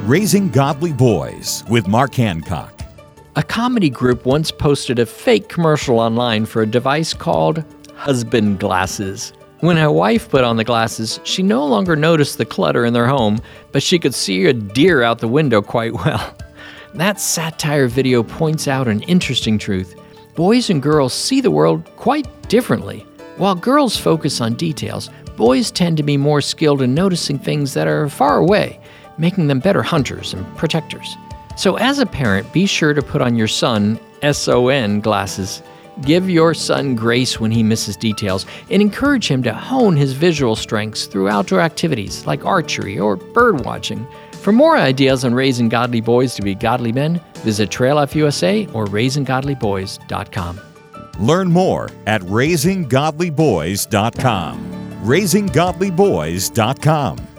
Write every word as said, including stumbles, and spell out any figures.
Raising Godly Boys with Mark Hancock. A comedy group once posted a fake commercial online for a device called husband glasses. When my wife put on the glasses, she no longer noticed the clutter in their home, but she could see a deer out the window quite well. That satire video points out an interesting truth. Boys and girls see the world quite differently. While girls focus on details, boys tend to be more skilled in noticing things that are far away, making them better hunters and protectors. So as a parent, be sure to put on your son S O N glasses. Give your son grace when he misses details and encourage him to hone his visual strengths through outdoor activities like archery or bird watching. For more ideas on raising godly boys to be godly men, visit Trail Life U S A or raising godly boys dot com. Learn more at raising godly boys dot com. raising godly boys dot com.